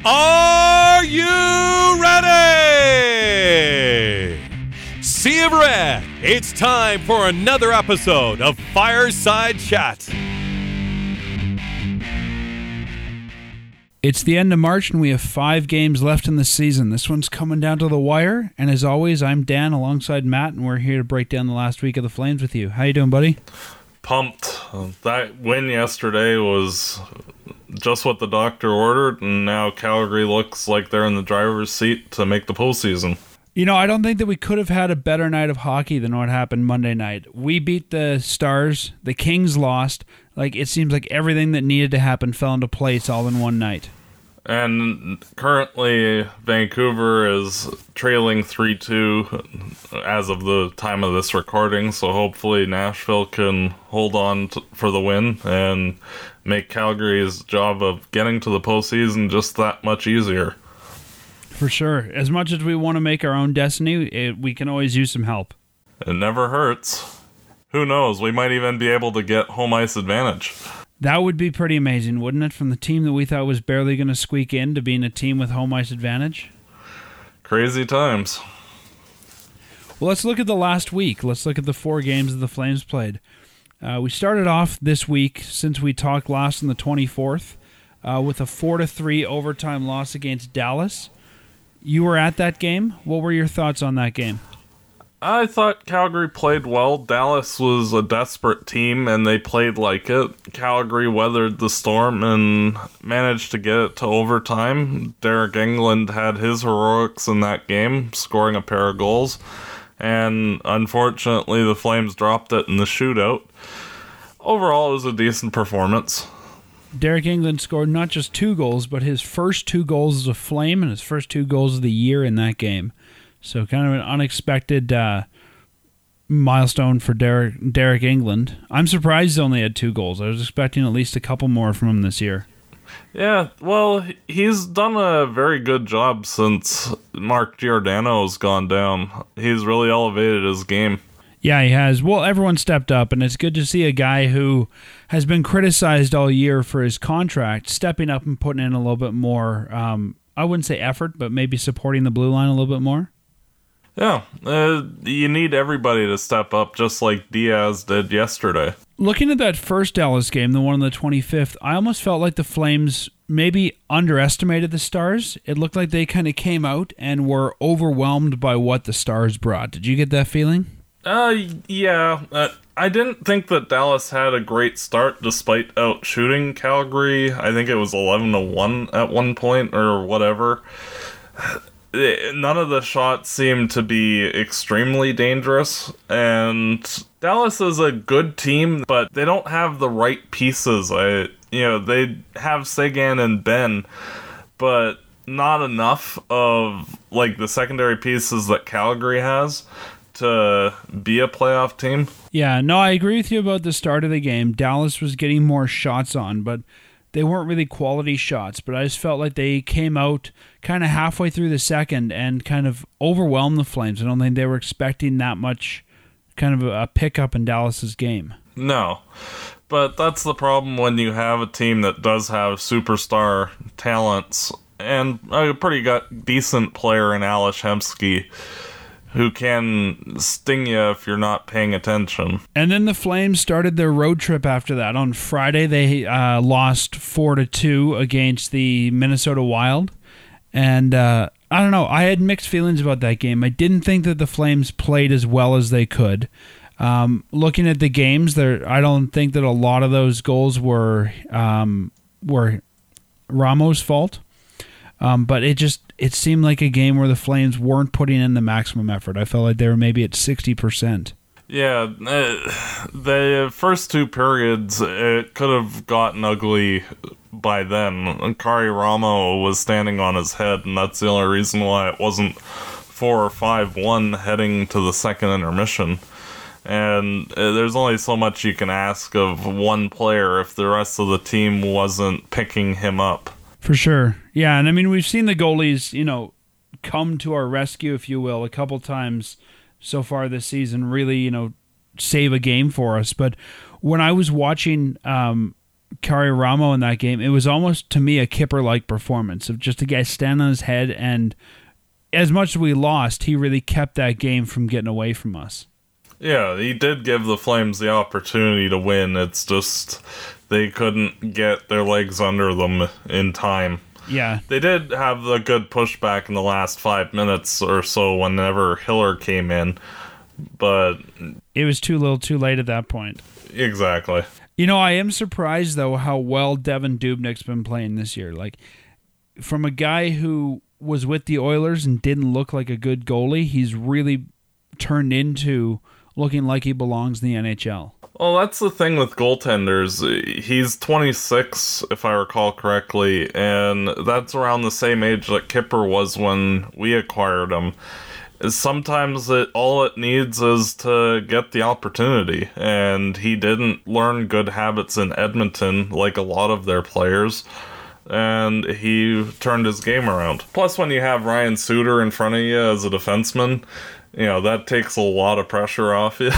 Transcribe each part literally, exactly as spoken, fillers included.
Are you ready? Sea of Red, it's time for another episode of Fireside Chat. It's the end of March and we have five games left in the season. This one's coming down to the wire, and as always, I'm Dan alongside Matt, and we're here to break down the last week of the Flames with you. How you doing, buddy? Pumped. That win yesterday was just what the doctor ordered, and now Calgary looks like they're in the driver's seat to make the postseason. You know, I don't think that we could have had a better night of hockey than what happened Monday night. We beat the Stars, the Kings lost. Like, it seems like everything that needed to happen fell into place all in one night. And currently, Vancouver is trailing three two as of the time of this recording, so hopefully Nashville can hold on to, for the win and make Calgary's job of getting to the postseason just that much easier. For sure. As much as we want to make our own destiny, it, we can always use some help. It never hurts. Who knows? We might even be able to get home ice advantage. That would be pretty amazing, wouldn't it? From the team that we thought was barely going to squeak in to being a team with home ice advantage. Crazy times. Well, let's look at the last week. Let's look at the four games that the Flames played. Uh, we started off this week, since we talked last on the twenty-fourth, uh, with a four to three overtime loss against Dallas. You were at that game. What were your thoughts on that game? I thought Calgary played well. Dallas was a desperate team, and they played like it. Calgary weathered the storm and managed to get it to overtime. Derek England had his heroics in that game, scoring a pair of goals. And unfortunately, the Flames dropped it in the shootout. Overall, it was a decent performance. Derek England scored not just two goals, but his first two goals as a Flame and his first two goals of the year in that game. So kind of an unexpected uh, milestone for Derek, Derek England. I'm surprised he only had two goals. I was expecting at least a couple more from him this year. Yeah, well, he's done a very good job since Mark Giordano's gone down. He's really elevated his game. Yeah, he has. Well, everyone stepped up, and it's good to see a guy who has been criticized all year for his contract stepping up and putting in a little bit more, um, I wouldn't say effort, but maybe supporting the blue line a little bit more. Yeah, uh, you need everybody to step up, just like Diaz did yesterday. Looking at that first Dallas game, the one on the twenty-fifth, I almost felt like the Flames maybe underestimated the Stars. It looked like they kind of came out and were overwhelmed by what the Stars brought. Did you get that feeling? Uh, yeah. Uh, I didn't think that Dallas had a great start despite out shooting Calgary. I think it was eleven to one at one point or whatever. None of the shots seemed to be extremely dangerous, and Dallas is a good team, but they don't have the right pieces. I, you know, they have Seguin and Ben, but not enough of like the secondary pieces that Calgary has to be a playoff team. Yeah, no, I agree with you about the start of the game. Dallas was getting more shots on, but they weren't really quality shots. But I just felt like they came out kind of halfway through the second and kind of overwhelmed the Flames. I don't think they were expecting that much kind of a pickup in Dallas's game. No, but that's the problem when you have a team that does have superstar talents and a pretty got decent player in Ales Hemsky, who can sting you if you're not paying attention. And then the Flames started their road trip after that. On Friday, they uh, lost four to two against the Minnesota Wild. And uh, I don't know, I had mixed feelings about that game. I didn't think that the Flames played as well as they could. Um, looking at the games, there, I don't think that a lot of those goals were um, were Ramos' fault. Um, but it just it seemed like a game where the Flames weren't putting in the maximum effort. I felt like they were maybe at sixty percent. Yeah, uh, the first two periods, it could have gotten ugly by then. Kari Ramo was standing on his head, and that's the only reason why it wasn't four or five one heading to the second intermission. And uh, there's only so much you can ask of one player if the rest of the team wasn't picking him up. For sure. Yeah, and I mean, we've seen the goalies, you know, come to our rescue, if you will, a couple times so far this season, really, you know, save a game for us. But when I was watching um, Kari Ramo in that game, it was almost, to me, a Kipper-like performance of just a guy standing on his head, and as much as we lost, he really kept that game from getting away from us. Yeah, he did give the Flames the opportunity to win. It's just they couldn't get their legs under them in time. Yeah. They did have the good pushback in the last five minutes or so whenever Hiller came in, but it was too little too late at that point. Exactly. You know, I am surprised, though, how well Devan Dubnyk's been playing this year. Like, from a guy who was with the Oilers and didn't look like a good goalie, he's really turned into looking like he belongs in the N H L. Well, that's the thing with goaltenders. He's twenty-six, if I recall correctly, and that's around the same age that Kipper was when we acquired him. Sometimes it, all it needs is to get the opportunity, and he didn't learn good habits in Edmonton like a lot of their players, and he turned his game around. Plus, when you have Ryan Suter in front of you as a defenseman, you know, that takes a lot of pressure off you.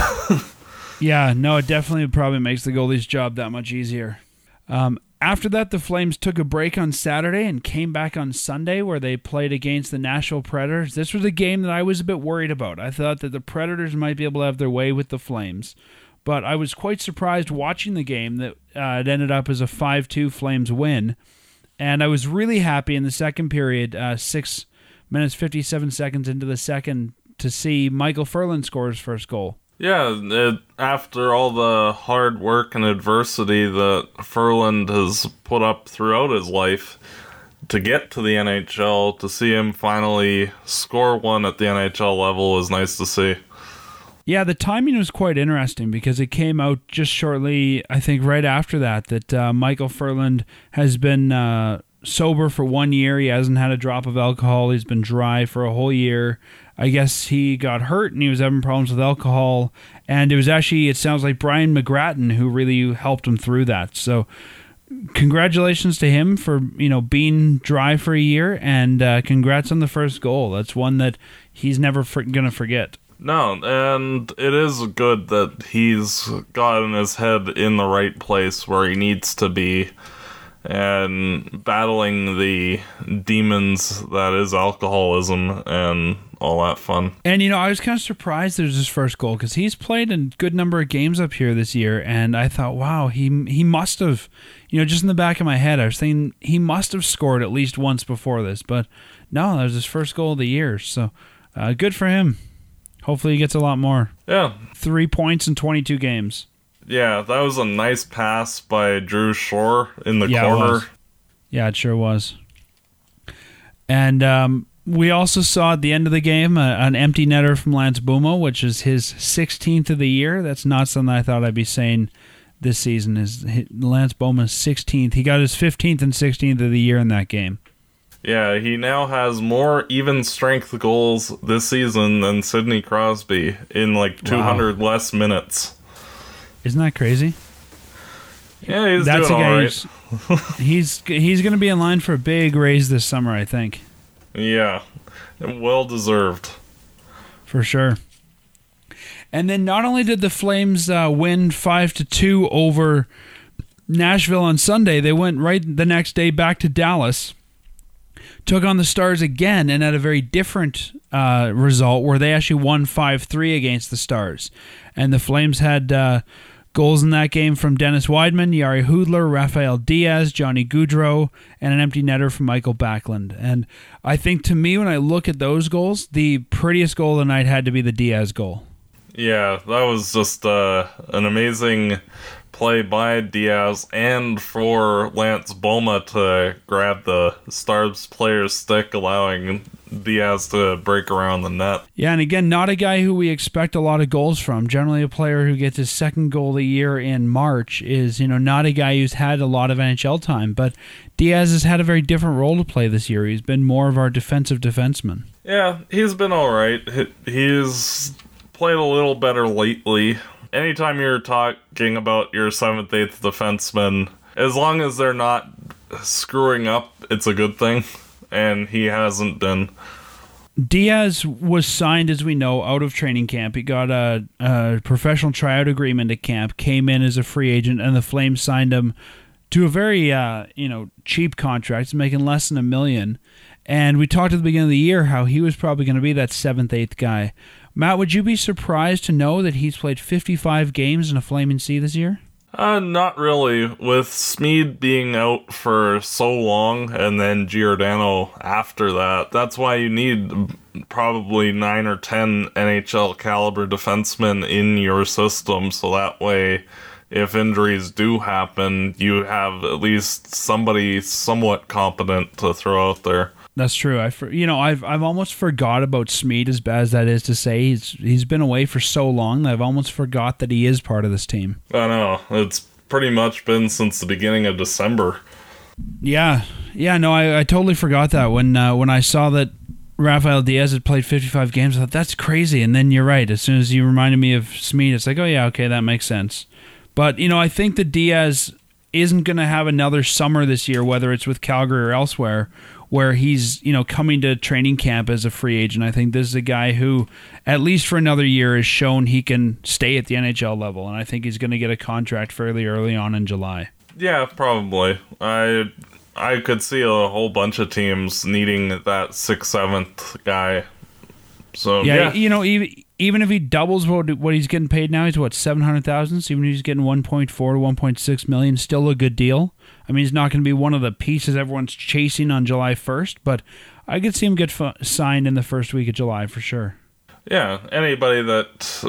Yeah, no, it definitely probably makes the goalie's job that much easier. Um, after that, the Flames took a break on Saturday and came back on Sunday, where they played against the Nashville Predators. This was a game that I was a bit worried about. I thought that the Predators might be able to have their way with the Flames, but I was quite surprised watching the game that uh, it ended up as a five two Flames win, and I was really happy in the second period, uh, six minutes, fifty-seven seconds into the second, to see Michael Ferland score his first goal. Yeah, it, after all the hard work and adversity that Ferland has put up throughout his life to get to the N H L, to see him finally score one at the N H L level is nice to see. Yeah, the timing was quite interesting because it came out just shortly, I think right after that, that uh, Michael Ferland has been uh, sober for one year. He hasn't had a drop of alcohol. He's been dry for a whole year. I guess he got hurt and he was having problems with alcohol, and it was actually, it sounds like Brian McGrattan who really helped him through that. So congratulations to him for, you know, being dry for a year, and uh, congrats on the first goal. That's one that he's never for- going to forget. No, and it is good that he's gotten his head in the right place where he needs to be, and battling the demons that is alcoholism and all that fun. And, you know, I was kind of surprised there's his first goal because he's played a good number of games up here this year, and I thought, wow, he he must have, you know, just in the back of my head, I was thinking he must have scored at least once before this, but no, that was his first goal of the year, so uh, good for him. Hopefully he gets a lot more. Yeah. Three points in twenty-two games. Yeah, that was a nice pass by Drew Shore in the yeah, corner. It was. Yeah, it sure was. And um, we also saw at the end of the game uh, an empty netter from Lance Buma, which is his sixteenth of the year. That's not something I thought I'd be saying this season. Is Lance Buma's sixteenth. He got his fifteenth and sixteenth of the year in that game. Yeah, he now has more even strength goals this season than Sidney Crosby in like two hundred wow. less minutes. Isn't that crazy? Yeah, he's That's doing all right. he's he's going to be in line for a big raise this summer, I think. Yeah, well deserved. For sure. And then not only did the Flames uh, win five to two over Nashville on Sunday, they went right the next day back to Dallas, took on the Stars again, and had a very different uh, result where they actually won five three against the Stars. And the Flames had uh, goals in that game from Dennis Weidman, Yari Hoodler, Rafael Diaz, Johnny Gaudreau, and an empty netter from Michael Backlund. And I think, to me, when I look at those goals, the prettiest goal of the night had to be the Diaz goal. Yeah, that was just uh, an amazing play by Diaz, and for Lance Boma to grab the Stars player's stick, allowing Diaz to break around the net. Yeah, and again, not a guy who we expect a lot of goals from. Generally, a player who gets his second goal of the year in March is, you know, not a guy who's had a lot of N H L time, but Diaz has had a very different role to play this year. He's been more of our defensive defenseman. Yeah, he's been all right. He's played a little better lately. Anytime you're talking about your seventh, eighth defenseman, as long as they're not screwing up, it's a good thing, and he hasn't been. Diaz was signed, as we know, out of training camp. He got a, a professional tryout agreement at camp, came in as a free agent, and the Flames signed him to a very uh, you know cheap contract. He's making less than a million. And we talked at the beginning of the year how he was probably going to be that seventh, eighth guy. Matt, would you be surprised to know that he's played fifty-five games in a Flaming Sea this year? Uh, not really. With Smeed being out for so long and then Giordano after that, that's why you need probably nine or ten N H L caliber defensemen in your system, so that way if injuries do happen, you have at least somebody somewhat competent to throw out there. That's true. I, for, you know, I've I've almost forgot about Smeed, as bad as that is to say. He's he's been away for so long that I've almost forgot that he is part of this team. I know. It's pretty much been since the beginning of December. Yeah, yeah. No, I, I totally forgot that when uh, when I saw that Rafael Diaz had played fifty-five games. I thought that's crazy. And then you're right. As soon as you reminded me of Smeed, it's like, oh yeah, okay, that makes sense. But you know, I think that Diaz isn't going to have another summer this year, whether it's with Calgary or elsewhere, where he's, you know, coming to training camp as a free agent. I think this is a guy who, at least for another year, has shown he can stay at the N H L level, and I think he's going to get a contract fairly early on in July. Yeah, probably. I I could see a whole bunch of teams needing that sixth, seventh guy. So yeah, yeah. you know, even even if he doubles what what he's getting paid now, he's what seven hundred thousand. So even if he's getting one point four to one point six million, still a good deal. I mean, he's not going to be one of the pieces everyone's chasing on July first, but I could see him get fu- signed in the first week of July for sure. Yeah, anybody that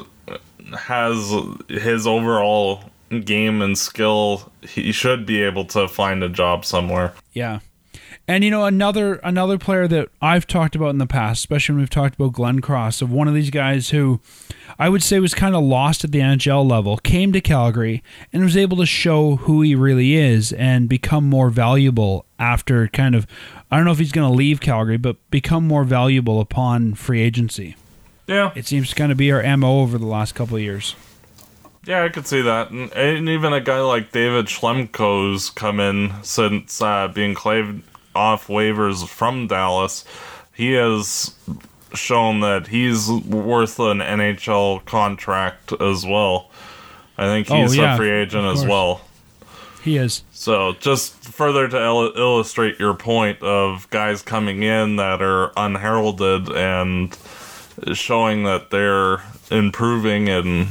has his overall game and skill, he should be able to find a job somewhere. Yeah. And, you know, another another player that I've talked about in the past, especially when we've talked about Glenn Cross, of one of these guys who I would say was kind of lost at the N H L level, came to Calgary and was able to show who he really is and become more valuable after kind of, I don't know if he's going to leave Calgary, but become more valuable upon free agency. Yeah. It seems to kind of be our M O over the last couple of years. Yeah, I could see that. And, and even a guy like David Schlemko's come in since uh, being claimed off waivers from Dallas. He has shown that he's worth an N H L contract as well. I think he's oh, yeah, a free agent as well. He is. So just further to il- illustrate your point of guys coming in that are unheralded and showing that they're improving and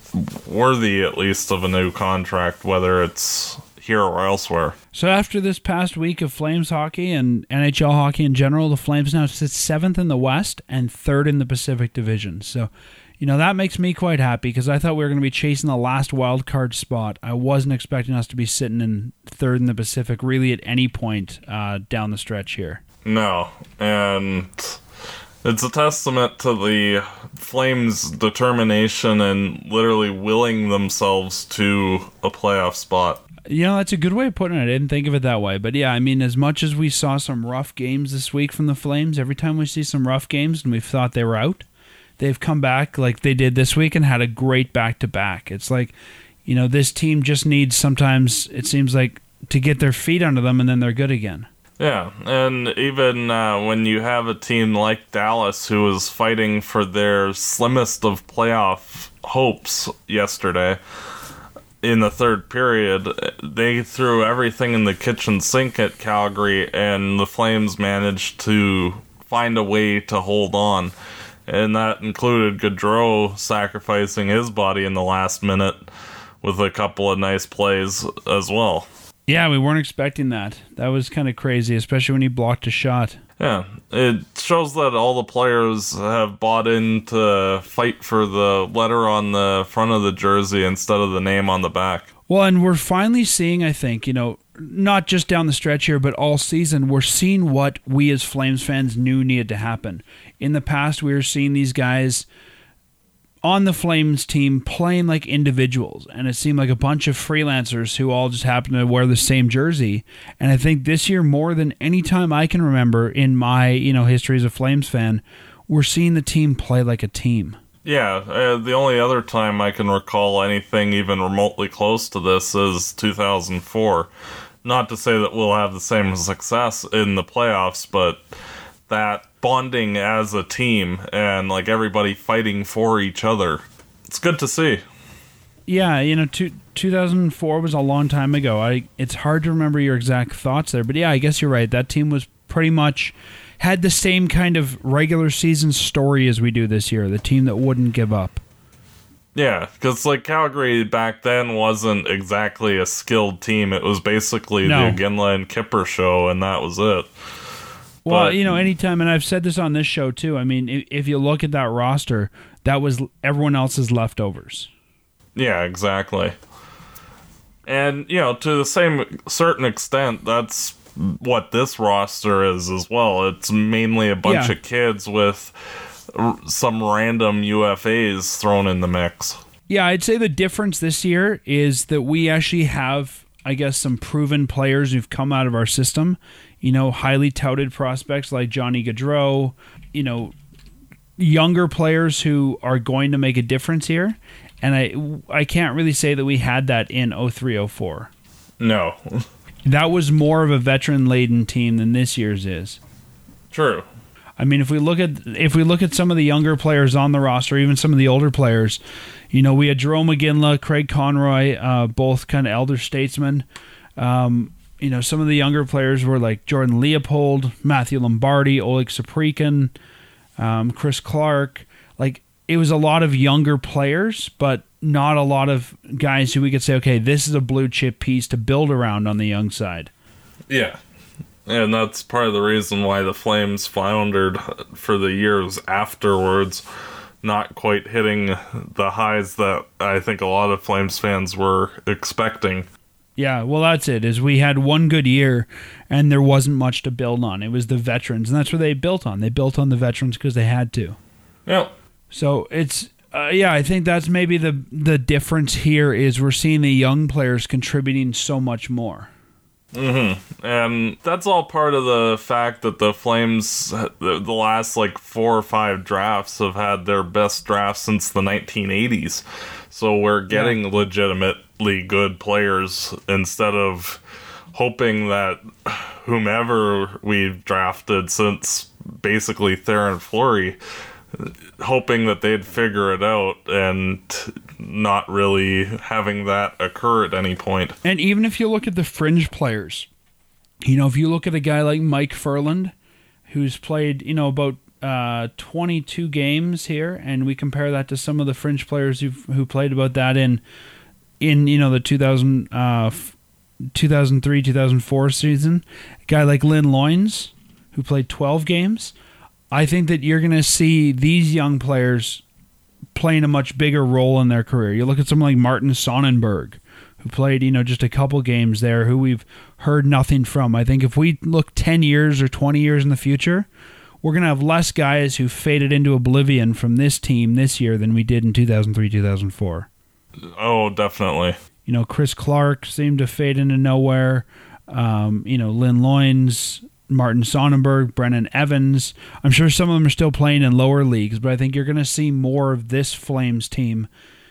worthy at least of a new contract, whether it's here or elsewhere. So after this past week of Flames hockey and N H L hockey in general, the Flames now sit seventh in the West and third in the Pacific Division. So, you know, that makes me quite happy because I thought we were going to be chasing the last wild card spot. I wasn't expecting us to be sitting in third in the Pacific really at any point uh, down the stretch here. No, and it's a testament to the Flames' determination and literally willing themselves to a playoff spot. You know, that's a good way of putting it. I didn't think of it that way. But yeah, I mean, as much as we saw some rough games this week from the Flames, every time we see some rough games and we thought they were out, they've come back like they did this week and had a great back-to-back. It's like, you know, this team just needs sometimes, it seems like, to get their feet under them and then they're good again. Yeah, and even uh, when you have a team like Dallas who was fighting for their slimmest of playoff hopes yesterday, in the third period, they threw everything in the kitchen sink at Calgary, and the Flames managed to find a way to hold on. And that included Gaudreau sacrificing his body in the last minute with a couple of nice plays as well. Yeah, we weren't expecting that. That was kind of crazy, especially when he blocked a shot. Yeah, it shows that all the players have bought in to fight for the letter on the front of the jersey instead of the name on the back. Well, and we're finally seeing, I think, you know, not just down the stretch here, but all season, we're seeing what we as Flames fans knew needed to happen. In the past, we were seeing these guys on the Flames team playing like individuals, and it seemed like a bunch of freelancers who all just happened to wear the same jersey. And I think this year, more than any time I can remember in my, you know, history as a Flames fan, we're seeing the team play like a team. Yeah, uh, the only other time I can recall anything even remotely close to this is two thousand four. Not to say that we'll have the same success in the playoffs, but that bonding as a team and like everybody fighting for each other, it's good to see. yeah, you know, two, two thousand four was a long time ago. I It's hard to remember your exact thoughts there, but yeah, I guess you're right. That team was pretty much had the same kind of regular season story as we do this year, the team that wouldn't give up. Yeah, because like Calgary back then wasn't exactly a skilled team. It was basically No. the Ginla and Kipper show, and that was it. Well, But- you know, anytime, and I've said this on this show too, I mean, if, if you look at that roster, that was everyone else's leftovers. Yeah, exactly. And, you know, to the same certain extent, that's what this roster is as well. It's mainly a bunch Yeah. of kids with r- some random U F As thrown in the mix. Yeah, I'd say the difference this year is that we actually have, I guess, some proven players who've come out of our system. You know, highly touted prospects like Johnny Gaudreau, you know, younger players who are going to make a difference here. And I I can't really say that we had that in oh three oh four. No. That was more of a veteran-laden team than this year's is. True. I mean, if we look at if we look at some of the younger players on the roster, even some of the older players, you know, we had Jerome McGinley, Craig Conroy, uh, both kind of elder statesmen. Um, you know, some of the younger players were like Jordan Leopold, Matthew Lombardi, Oleg Saprikin, um, Chris Clark. Like, it was a lot of younger players, but not a lot of guys who we could say, okay, this is a blue chip piece to build around on the young side. Yeah. And that's part of the reason why the Flames floundered for the years afterwards, not quite hitting the highs that I think a lot of Flames fans were expecting. Yeah, well, that's it, is we had one good year, and there wasn't much to build on. It was the veterans, and that's what they built on. They built on the veterans because they had to. Yep. So it's, uh, yeah, I think that's maybe the the difference here is we're seeing the young players contributing so much more. Mm-hmm. And that's all part of the fact that the Flames, the, the last like four or five drafts, have had their best drafts since the nineteen eighties. So we're getting yeah. legitimately good players instead of hoping that whomever we've drafted since basically Theoren Fleury, hoping that they'd figure it out and not really having that occur at any point. And even if you look at the fringe players, you know, if you look at a guy like Mike Furland, who's played, you know, about uh, twenty-two games here, and we compare that to some of the fringe players who who played about that in, in you know, the two thousand, uh, two thousand three, two thousand four season, a guy like Lynn Loynes, who played twelve games, I think that you're going to see these young players playing a much bigger role in their career. You look at someone like Martin Sonnenberg, who played, you know, just a couple games there, who we've heard nothing from. I think if we look ten years or twenty years in the future, we're going to have less guys who faded into oblivion from this team this year than we did in two thousand three, two thousand four. Oh, definitely. You know, Chris Clark seemed to fade into nowhere. Um, you know, Lynn Loynes, Martin Sonnenberg, Brennan Evans. I'm sure some of them are still playing in lower leagues, but I think you're going to see more of this Flames team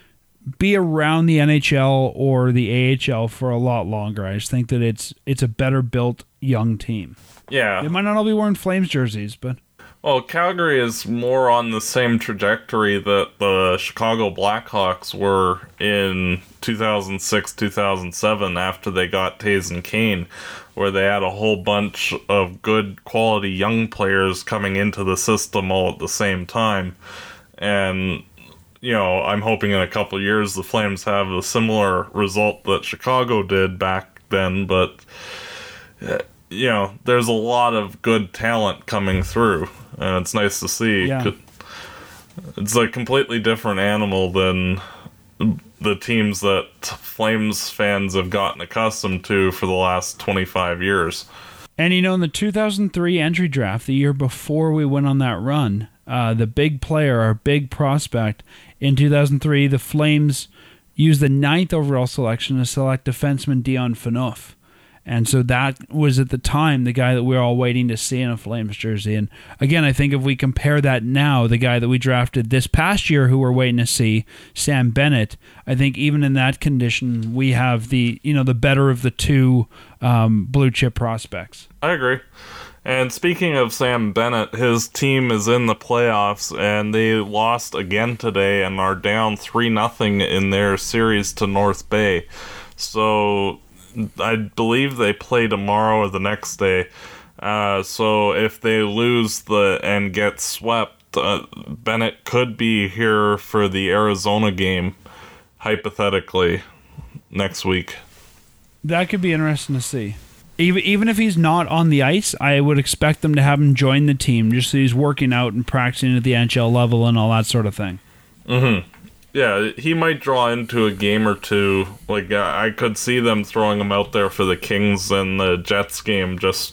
be around the N H L or the A H L for a lot longer. I just think that it's it's a better built young team. Yeah. They might not all be wearing Flames jerseys, but... Well, Calgary is more on the same trajectory that the Chicago Blackhawks were in two thousand six, two thousand seven after they got Taves and Kane, where they had a whole bunch of good quality young players coming into the system all at the same time. And, you know, I'm hoping in a couple of years the Flames have a similar result that Chicago did back then, but, you know, there's a lot of good talent coming through, and it's nice to see. Yeah. It's a completely different animal than the teams that Flames fans have gotten accustomed to for the last twenty-five years. And, you know, in the two thousand three entry draft, the year before we went on that run, uh, the big player, our big prospect, in two thousand three, the Flames used the ninth overall selection to select defenseman Dion Phaneuf. And so that was at the time the guy that we were all waiting to see in a Flames jersey. And again, I think if we compare that now, the guy that we drafted this past year who we're waiting to see, Sam Bennett, I think even in that condition, we have the, you know, the better of the two um, blue chip prospects. I agree. And speaking of Sam Bennett, his team is in the playoffs, and they lost again today and are down three nothing in their series to North Bay. So I believe they play tomorrow or the next day. Uh, so if they lose the and get swept, uh, Bennett could be here for the Arizona game, hypothetically, next week. That could be interesting to see. Even even if he's not on the ice, I would expect them to have him join the team just so he's working out and practicing at the N H L level and all that sort of thing. Mm-hmm. Yeah, he might draw into a game or two. Like, uh, I could see them throwing him out there for the Kings and the Jets game just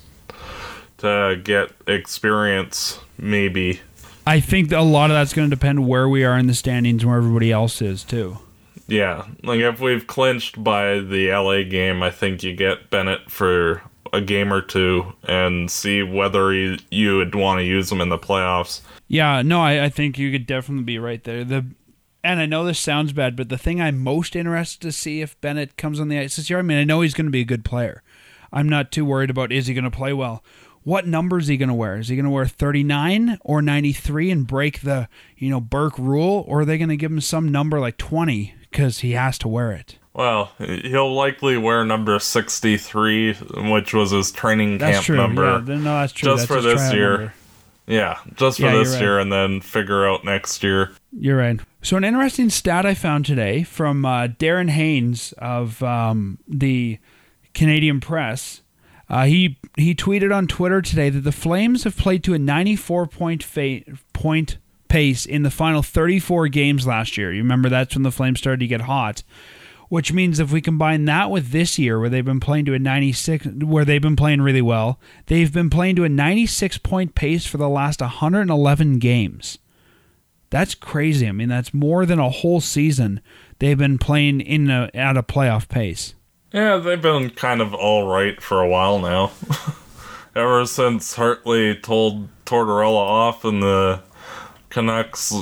to get experience, maybe. I think that a lot of that's going to depend where we are in the standings and where everybody else is, too. Yeah, like if we've clinched by the L A game, I think you get Bennett for a game or two and see whether you, you would want to use him in the playoffs. Yeah, no, I, I think you could definitely be right there. The And I know this sounds bad, but the thing I'm most interested to see if Bennett comes on the ice this year, I mean, I know he's going to be a good player. I'm not too worried about is he going to play well. What number is he going to wear? Is he going to wear thirty-nine or ninety-three and break the, you know, Burke rule? Or are they going to give him some number like twenty because he has to wear it? Well, he'll likely wear number sixty-three, which was his training that's camp true. number. Yeah, no, that's true. Just that's for this year. Number. Yeah, just for yeah, this right. year and then figure out next year. You're right. So an interesting stat I found today from uh, Darren Haynes of um, the Canadian Press. Uh, he he tweeted on Twitter today that the Flames have played to a ninety-four point fa- point pace in the final thirty-four games last year. You remember that's when the Flames started to get hot. Which means if we combine that with this year, where they've been playing to a ninety-six, where they've been playing really well, they've been playing to a ninety-six point pace for the last one hundred eleven games. That's crazy. I mean, that's more than a whole season they've been playing in a, at a playoff pace. Yeah, they've been kind of all right for a while now. Ever since Hartley told Tortorella off in the Canucks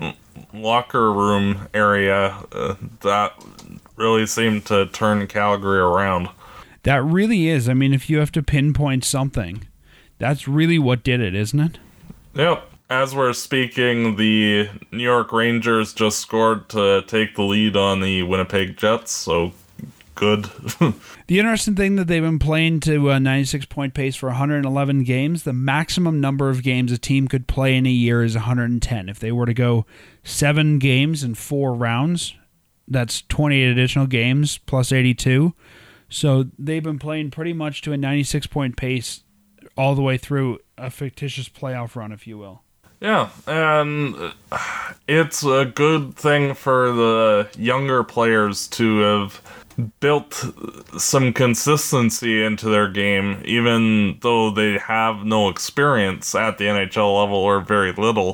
locker room area, uh, that really seemed to turn Calgary around. That really is. I mean, if you have to pinpoint something, that's really what did it, isn't it? Yep. As we're speaking, the New York Rangers just scored to take the lead on the Winnipeg Jets, so good. The interesting thing that they've been playing to a ninety-six point pace for one hundred eleven games, the maximum number of games a team could play in a year is one hundred ten. If they were to go seven games in four rounds, that's twenty-eight additional games plus eighty-two. So they've been playing pretty much to a ninety-six point pace all the way through a fictitious playoff run, if you will. Yeah, and it's a good thing for the younger players to have built some consistency into their game, even though they have no experience at the N H L level or very little.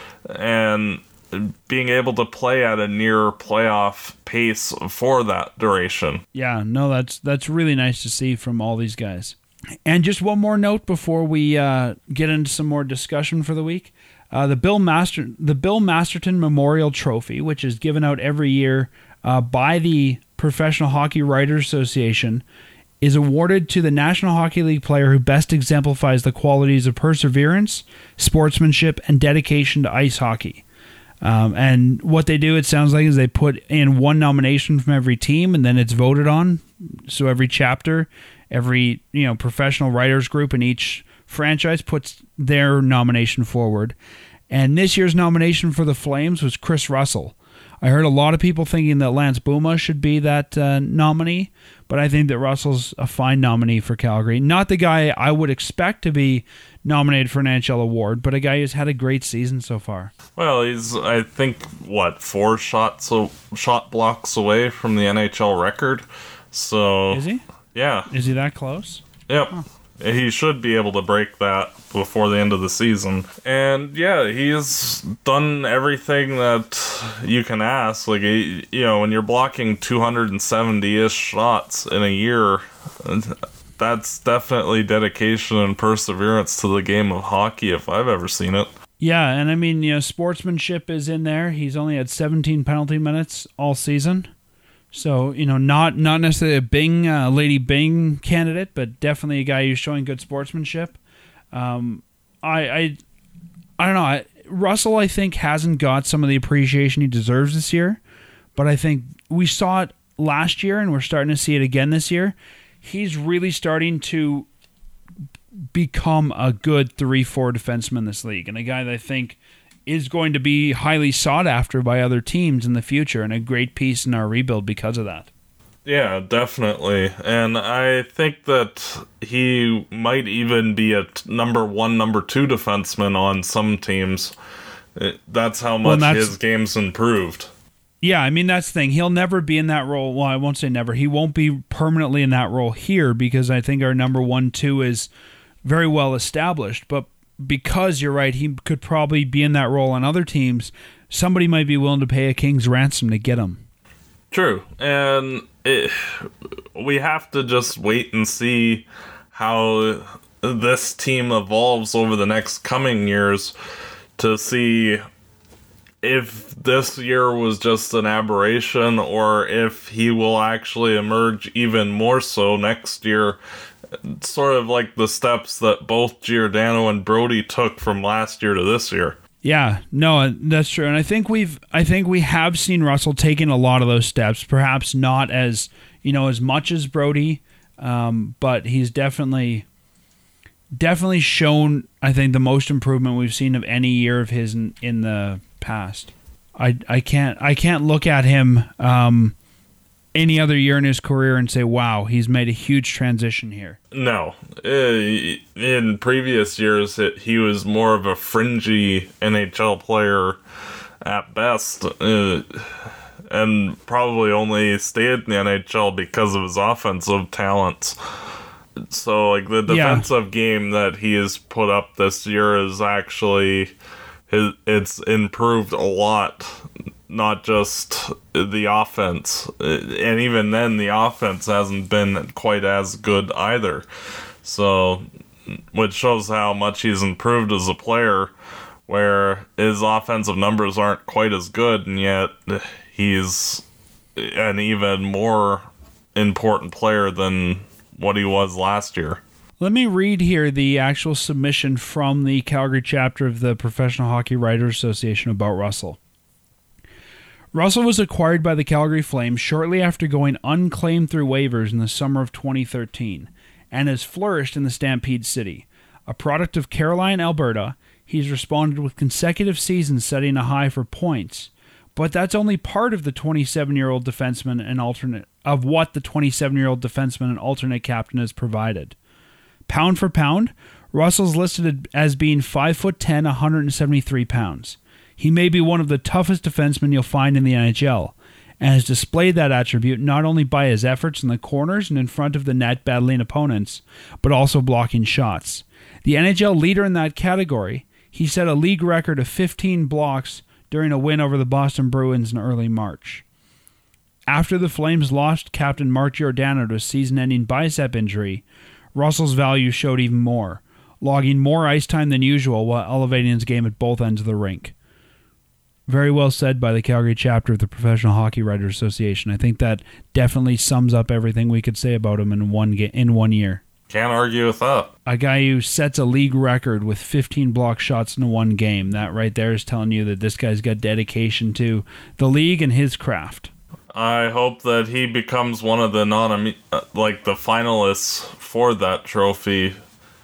And being able to play at a near playoff pace for that duration. Yeah, no, that's that's really nice to see from all these guys. And just one more note before we uh, get into some more discussion for the week. Uh, the Bill Master the Bill Masterton Memorial Trophy, which is given out every year uh, by the Professional Hockey Writers Association, is awarded to the National Hockey League player who best exemplifies the qualities of perseverance, sportsmanship, and dedication to ice hockey. Um, and what they do, it sounds like, is they put in one nomination from every team, and then it's voted on. So every chapter, every you know professional writers group in each franchise puts their nomination forward. And this year's nomination for the Flames was Chris Russell. I heard a lot of people thinking that Lance Bouma should be that uh, nominee, but I think that Russell's a fine nominee for Calgary. Not the guy I would expect to be nominated for an N H L award, but a guy who's had a great season so far. Well, he's, I think, what, four shots, so shot blocks away from the N H L record. So Is he? Yeah. Is he that close? Yep. Huh. He should be able to break that before the end of the season. And yeah, he's done everything that you can ask. Like, you know, when you're blocking two hundred seventy-ish shots in a year, that's definitely dedication and perseverance to the game of hockey if I've ever seen it. Yeah, and I mean, you know, sportsmanship is in there. He's only had seventeen penalty minutes all season. So, you know, not not necessarily a Bing, uh, Lady Bing candidate, but definitely a guy who's showing good sportsmanship. Um, I, I, I don't know. I, Russell, I think, hasn't got some of the appreciation he deserves this year, but I think we saw it last year, and we're starting to see it again this year. He's really starting to become a good three four defenseman in this league, and a guy that I think is going to be highly sought after by other teams in the future, and a great piece in our rebuild because of that. Yeah, definitely. And I think that he might even be a t- number one, number two defenseman on some teams. It, that's how much well, that's, his game's improved. Yeah, I mean, that's the thing. He'll never be in that role. Well, I won't say never. He won't be permanently in that role here because I think our number one, two is very well established. But because you're right, he could probably be in that role on other teams. Somebody might be willing to pay a king's ransom to get him. True. And it, we have to just wait and see how this team evolves over the next coming years to see if this year was just an aberration or if he will actually emerge even more so next year. Sort of like the steps that both Giordano and Brody took from last year to this year. Yeah, no, that's true. And I think we've I think we have seen Russell taking a lot of those steps, perhaps not as, you know, as much as Brody, um, but he's definitely definitely shown, I think, the most improvement we've seen of any year of his in, in the past. I I can't I can't look at him um, any other year in his career and say, wow, he's made a huge transition here. No. Uh, in previous years, it, he was more of a fringy N H L player at best, uh, and probably only stayed in the N H L because of his offensive talents. So, like, the defensive yeah. game that he has put up this year is actually, his, it's improved a lot. Not just the offense, and even then the offense hasn't been quite as good either. So, which shows how much he's improved as a player, where his offensive numbers aren't quite as good, and yet he's an even more important player than what he was last year. Let me read here the actual submission from the Calgary chapter of the Professional Hockey Writers Association about Russell. Russell was acquired by the Calgary Flames shortly after going unclaimed through waivers in the summer of twenty thirteen, and has flourished in the Stampede City. A product of Caroline, Alberta, he's responded with consecutive seasons setting a high for points, but that's only part of the twenty-seven-year-old defenseman and alternate of what the twenty-seven-year-old defenseman and alternate captain has provided. Pound for pound, Russell's listed as being five foot ten, one hundred seventy-three pounds. He may be one of the toughest defensemen you'll find in the N H L, and has displayed that attribute not only by his efforts in the corners and in front of the net battling opponents, but also blocking shots. The N H L leader in that category, he set a league record of fifteen blocks during a win over the Boston Bruins in early March. After the Flames lost captain Mark Giordano to a season-ending bicep injury, Russell's value showed even more, logging more ice time than usual while elevating his game at both ends of the rink. Very well said by the Calgary chapter of the Professional Hockey Writers Association. I think that definitely sums up everything we could say about him in one ga- in one year. Can't argue with that. A guy who sets a league record with fifteen block shots in one game. That right there is telling you that this guy's got dedication to the league and his craft. I hope that he becomes one of the non like the finalists for that trophy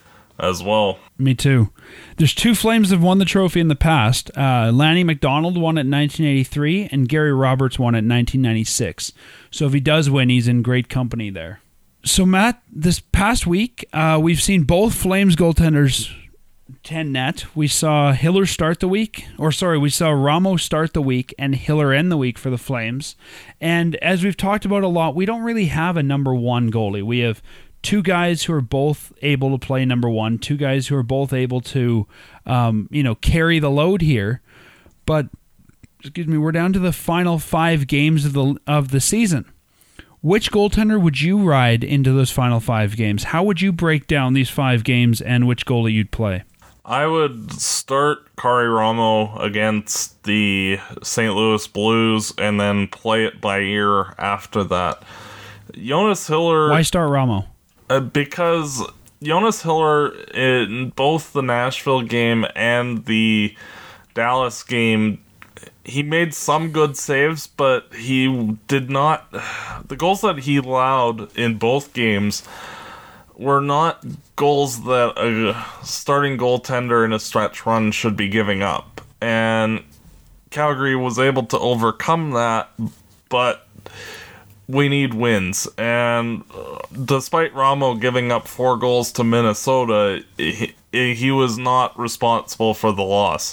as well. Me too. There's two Flames that have won the trophy in the past. Uh, Lanny McDonald won it in nineteen eighty-three, and Gary Roberts won it in nineteen ninety-six. So if he does win, he's in great company there. So Matt, this past week, uh, we've seen both Flames goaltenders ten net. We saw Hiller start the week, or sorry, we saw Ramos start the week and Hiller end the week for the Flames. And as we've talked about a lot, we don't really have a number one goalie. We have two guys who are both able to play number one, two guys who are both able to, um, you know, carry the load here. But, excuse me, we're down to the final five games of the of the season. Which goaltender would you ride into those final five games? How would you break down these five games and which goalie you'd play? I would start Kari Ramo against the Saint Louis Blues and then play it by ear after that. Jonas Hiller... Why start Ramo? Uh, because Jonas Hiller, in both the Nashville game and the Dallas game, he made some good saves, but he did not... The goals that he allowed in both games were not goals that a starting goaltender in a stretch run should be giving up. And Calgary was able to overcome that, but we need wins. And despite Ramo giving up four goals to Minnesota, he, he was not responsible for the loss.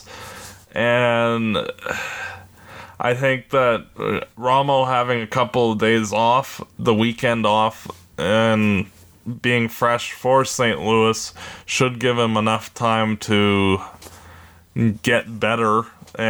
And I think that Ramo having a couple of days off, the weekend off, and being fresh for Saint Louis should give him enough time to get better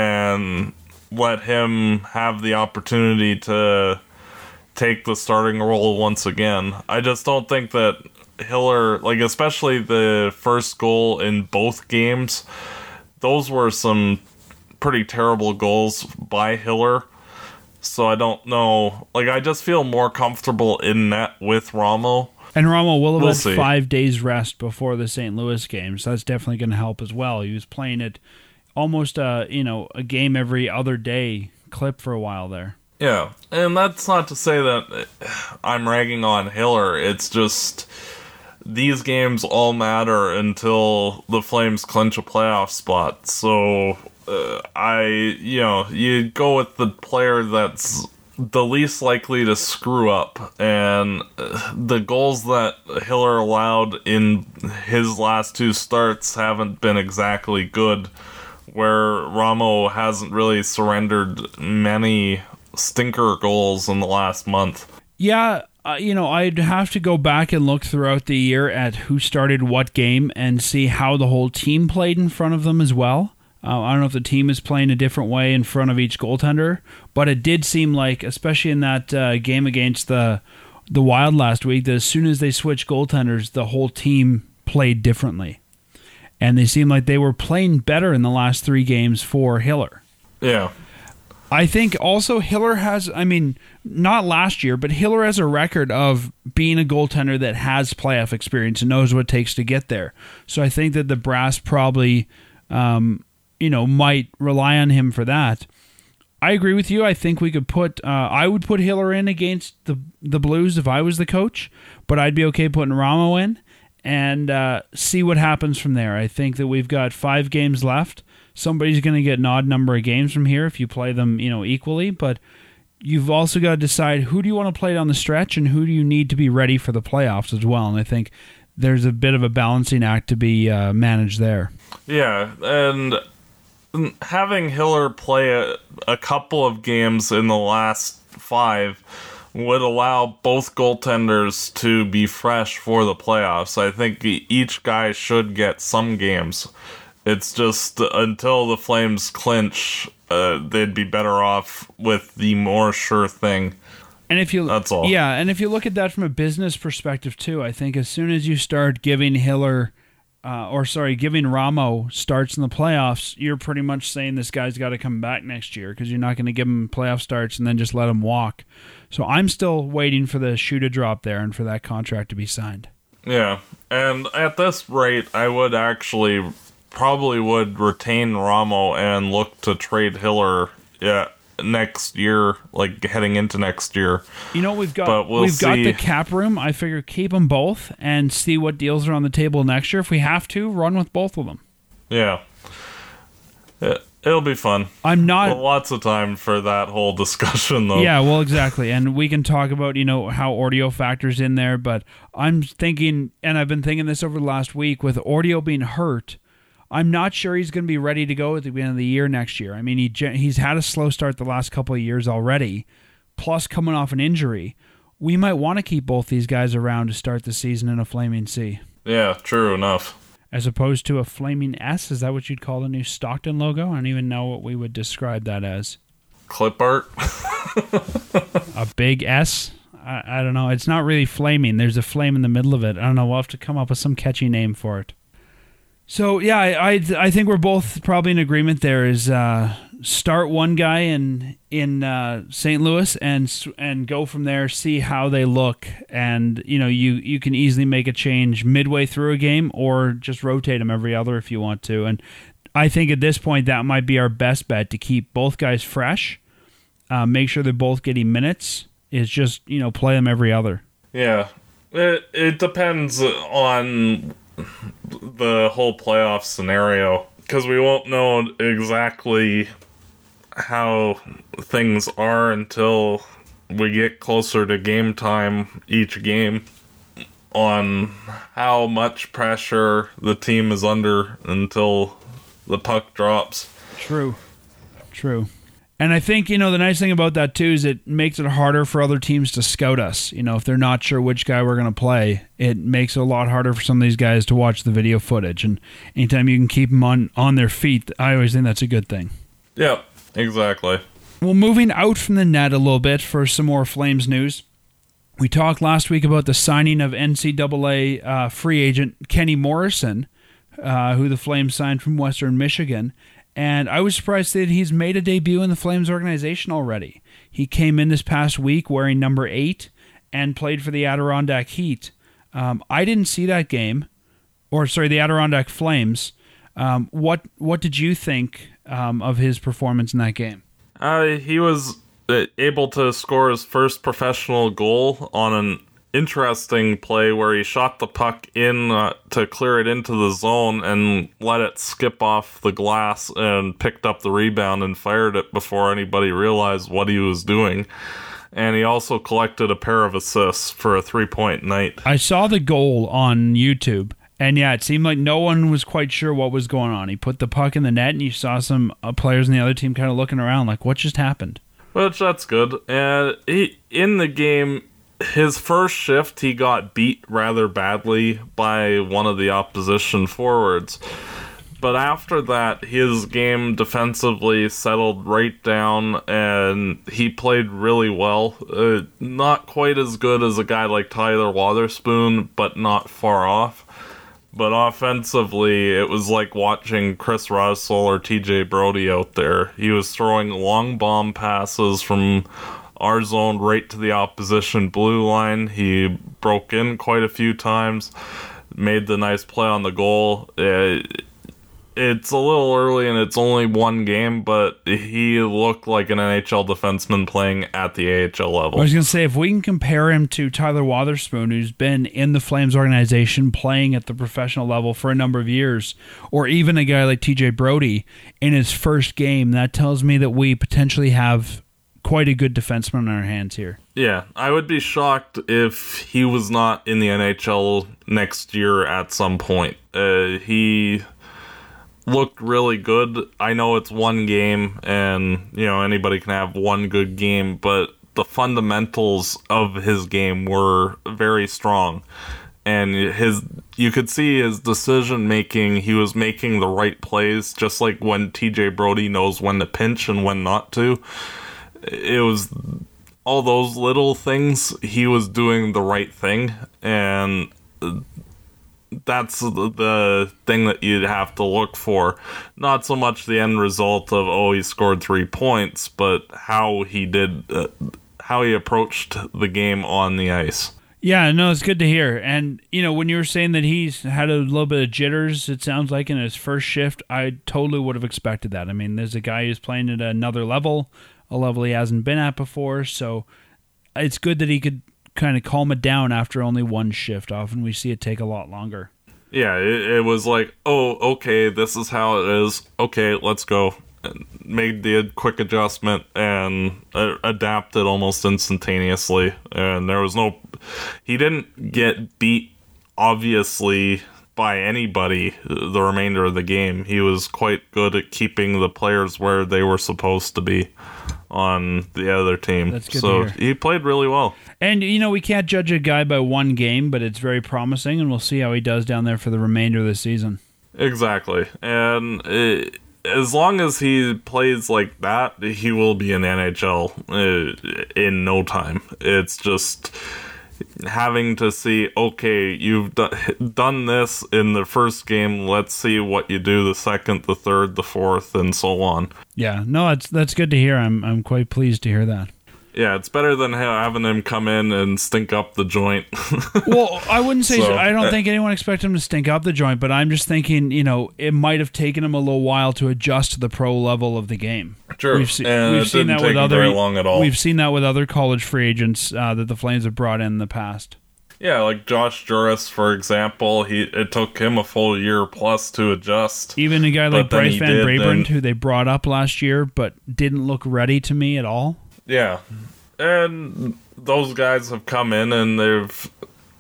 and let him have the opportunity to take the starting role once again. I just don't think that Hiller, like especially the first goal in both games, those were some pretty terrible goals by Hiller. So I don't know, like I just feel more comfortable in net with Ramo. And Ramo will have We'll had see. five days rest before the Saint Louis game, so that's definitely going to help as well. He was playing it almost a you know a game every other day clip for a while there. Yeah, and that's not to say that I'm ragging on Hiller. It's just these games all matter until the Flames clinch a playoff spot. So uh, I, you know, you go with the player that's the least likely to screw up, and the goals that Hiller allowed in his last two starts haven't been exactly good, where Ramo hasn't really surrendered many stinker goals in the last month. Yeah, uh, you know, I'd have to go back and look throughout the year at who started what game and see how the whole team played in front of them as well. Uh, I don't know if the team is playing a different way in front of each goaltender, but it did seem like, especially in that uh, game against the the Wild last week, that as soon as they switched goaltenders, the whole team played differently. And they seemed like they were playing better in the last three games for Hiller. Yeah. I think also Hiller has, I mean, not last year, but Hiller has a record of being a goaltender that has playoff experience and knows what it takes to get there. So I think that the brass probably... Um, you know, might rely on him for that. I agree with you. I think we could put, uh, I would put Hiller in against the the Blues if I was the coach, but I'd be okay putting Ramo in and uh, see what happens from there. I think that we've got five games left. Somebody's going to get an odd number of games from here if you play them, you know, equally, but you've also got to decide who do you want to play down the stretch and who do you need to be ready for the playoffs as well. And I think there's a bit of a balancing act to be uh, managed there. Yeah, and having Hiller play a, a couple of games in the last five would allow both goaltenders to be fresh for the playoffs. I think each guy should get some games. It's just until the Flames clinch, uh, they'd be better off with the more sure thing. And if you, That's all. Yeah, and if you look at that from a business perspective too, I think as soon as you start giving Hiller... Uh, or sorry, giving Ramo starts in the playoffs, you're pretty much saying this guy's got to come back next year because you're not going to give him playoff starts and then just let him walk. So I'm still waiting for the shoe to drop there and for that contract to be signed. Yeah, and at this rate, I would actually probably would retain Ramo and look to trade Hiller. Yeah. Next year, like heading into next year. You know, we've got But we'll we've got see. the cap room. I figure keep them both and see what deals are on the table next year. If we have to, run with both of them. Yeah. It, it'll be fun. I'm not... Well, lots of time for that whole discussion, though. Yeah, well, exactly. And we can talk about, you know, how audio factors in there, but I'm thinking, and I've been thinking this over the last week, with audio being hurt, I'm not sure he's going to be ready to go at the end of the year next year. I mean, he he's had a slow start the last couple of years already, plus coming off an injury. We might want to keep both these guys around to start the season in a Flaming C. Yeah, true enough. As opposed to a Flaming S, is that what you'd call the new Stockton logo? I don't even know what we would describe that as. Clip art? A big S? I, I don't know. It's not really flaming. There's a flame in the middle of it. I don't know. We'll have to come up with some catchy name for it. So, yeah, I, I, I think we're both probably in agreement there is uh, start one guy in in uh, Saint Louis and and go from there, see how they look. And, you know, you, you can easily make a change midway through a game or just rotate them every other if you want to. And I think at this point that might be our best bet to keep both guys fresh, uh, make sure they're both getting minutes, is just, you know, play them every other. Yeah, it, it depends on the whole playoff scenario, because we won't know exactly how things are until we get closer to game time each game on how much pressure the team is under until the puck drops. True. True. And I think, you know, the nice thing about that, too, is it makes it harder for other teams to scout us. You know, if they're not sure which guy we're going to play, it makes it a lot harder for some of these guys to watch the video footage. And anytime you can keep them on, on their feet, I always think that's a good thing. Yeah, exactly. Well, moving out from the net a little bit for some more Flames news. We talked last week about the signing of N C double A uh, free agent Kenny Morrison, uh, who the Flames signed from Western Michigan. And I was surprised that he's made a debut in the Flames organization already. He came in this past week wearing number eight and played for the Adirondack Heat. Um, I didn't see that game, or sorry, the Adirondack Flames. Um, what what did you think um, of his performance in that game? Uh, he was able to score his first professional goal on an interesting play where he shot the puck in uh, to clear it into the zone and let it skip off the glass and picked up the rebound and fired it before anybody realized what he was doing. And he also collected a pair of assists for a three-point night. I saw the goal on YouTube, and yeah, it seemed like no one was quite sure what was going on. He put the puck in the net, and you saw some uh, players in the other team kind of looking around like, what just happened? Which, that's good. And he, in the game, his first shift, he got beat rather badly by one of the opposition forwards. But after that, his game defensively settled right down, and he played really well. Uh, not quite as good as a guy like Tyler Wotherspoon, but not far off. But offensively, it was like watching Chris Russell or T J Brody out there. He was throwing long bomb passes from our zone right to the opposition blue line. He broke in quite a few times, made the nice play on the goal. It, it's a little early and it's only one game, but he looked like an N H L defenseman playing at the A H L level. I was going to say, if we can compare him to Tyler Wotherspoon, who's been in the Flames organization playing at the professional level for a number of years, or even a guy like T J Brody in his first game, that tells me that we potentially have quite a good defenseman on our hands here. Yeah, I would be shocked if he was not in the N H L next year at some point. Uh, he looked really good. I know it's one game, and you know anybody can have one good game, but the fundamentals of his game were very strong. And his, you could see his decision making. He was making the right plays, just like when T J Brody knows when to pinch and when not to. It was all those little things. He was doing the right thing, and that's the thing that you'd have to look for. Not so much the end result of, oh, he scored three points, but how he did, uh, how he approached the game on the ice. Yeah, no, it's good to hear. And, you know, when you were saying that he's had a little bit of jitters, it sounds like in his first shift, I totally would have expected that. I mean, there's a guy who's playing at another level, a level he hasn't been at before, so it's good that he could kind of calm it down after only one shift. Often we see it take a lot longer. Yeah, it, it was like, oh, okay, this is how it is. Okay, let's go. And made the quick adjustment and uh, adapted almost instantaneously. And there was no... He didn't get beat, obviously, by anybody the remainder of the game. He was quite good at keeping the players where they were supposed to be on the other team. That's good so to hear. He played really well. And, you know, we can't judge a guy by one game, but it's very promising, and we'll see how he does down there for the remainder of the season. Exactly. And it, as long as he plays like that, he will be in N H L uh, in no time. It's just having to see, okay, you've do- done this in the first game, let's see what you do the second, the third, the fourth, and so on. Yeah, no, that's that's good to hear. I'm I'm quite pleased to hear that. Yeah, it's better than having him come in and stink up the joint. Well, I wouldn't say So, so. I don't uh, think anyone expects him to stink up the joint, but I'm just thinking, you know, it might have taken him a little while to adjust to the pro level of the game. Sure, We've, se- and we've it seen didn't that take with him other very long at all. We've seen that with other college free agents uh, that the Flames have brought in in the past. Yeah, like Josh Juris, for example, he it took him a full year plus to adjust. Even a guy like But then Bryce he Van did, Brabrand, and- who they brought up last year, but didn't look ready to me at all. Yeah, and those guys have come in and they've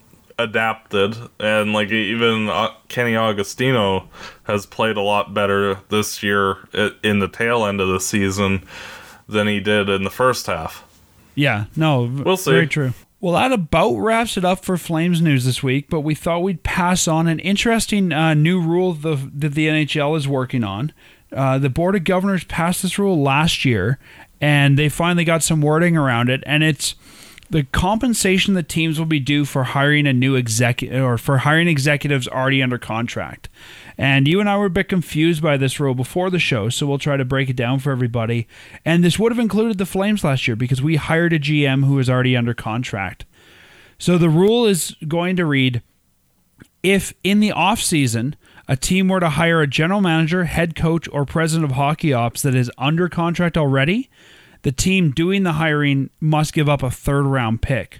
adapted, and like even uh, Kenny Agostino has played a lot better this year i- in the tail end of the season than he did in the first half. Yeah, no, v- We'll see. very true. Well, that about wraps it up for Flames news this week, but we thought we'd pass on an interesting uh, new rule the, that the N H L is working on. Uh, the Board of Governors passed this rule last year, and they finally got some wording around it, and it's the compensation that teams will be due for hiring a new executive or for hiring executives already under contract. And you and I were a bit confused by this rule before the show, so we'll try to break it down for everybody. And this would have included the Flames last year because we hired a G M who was already under contract. So the rule is going to read, if in the offseason a team were to hire a general manager, head coach, or president of hockey ops that is under contract already, the team doing the hiring must give up a third round pick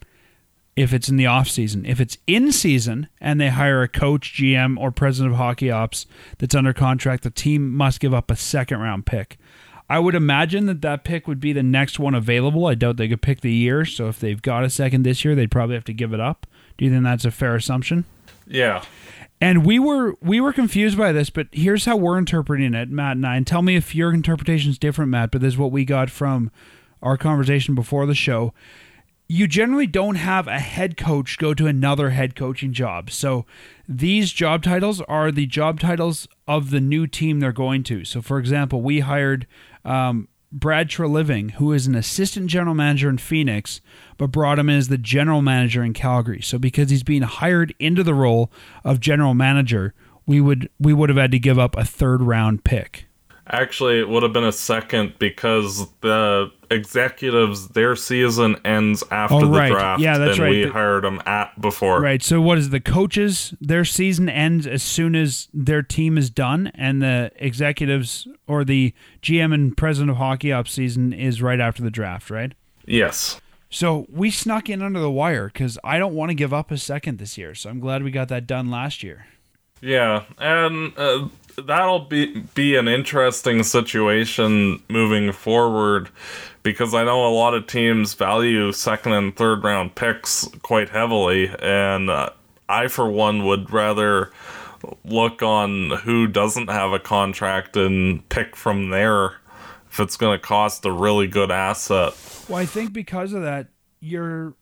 if it's in the offseason. If it's in season and they hire a coach, G M, or president of hockey ops that's under contract, the team must give up a second round pick. I would imagine that that pick would be the next one available. I doubt they could pick the year, so if they've got a second this year, they'd probably have to give it up. Do you think that's a fair assumption? Yeah. And we were we were confused by this, but here's how we're interpreting it, Matt and I. And tell me if your interpretation is different, Matt, but this is what we got from our conversation before the show. You generally don't have a head coach go to another head coaching job. So these job titles are the job titles of the new team they're going to. So, for example, we hired um, Brad Treliving, who is an assistant general manager in Phoenix, but brought him in as the general manager in Calgary. So because he's being hired into the role of general manager, we would we would have had to give up a third round pick. Actually, it would have been a second because the executives, their season ends after Oh, right. the draft. Yeah, that's and right. we The- hired them at before. Right. So what is the coaches? Their season ends as soon as their team is done, and the executives or the G M and president of hockey ops season is right after the draft, right? Yes. So we snuck in under the wire because I don't want to give up a second this year. So I'm glad we got that done last year. Yeah, and uh, that'll be be an interesting situation moving forward because I know a lot of teams value second and third round picks quite heavily, and uh, I, for one, would rather look on who doesn't have a contract and pick from there if it's going to cost a really good asset. Well, I think because of that, you're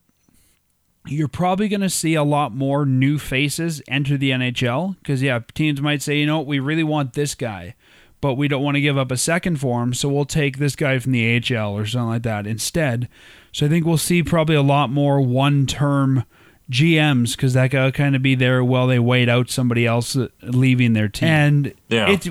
you're probably going to see a lot more new faces enter the N H L because, yeah, teams might say, you know, we really want this guy, but we don't want to give up a second for him, so we'll take this guy from the A H L or something like that instead. So I think we'll see probably a lot more one-term G Ms because that guy will kind of be there while they wait out somebody else leaving their team. And Yeah. it's...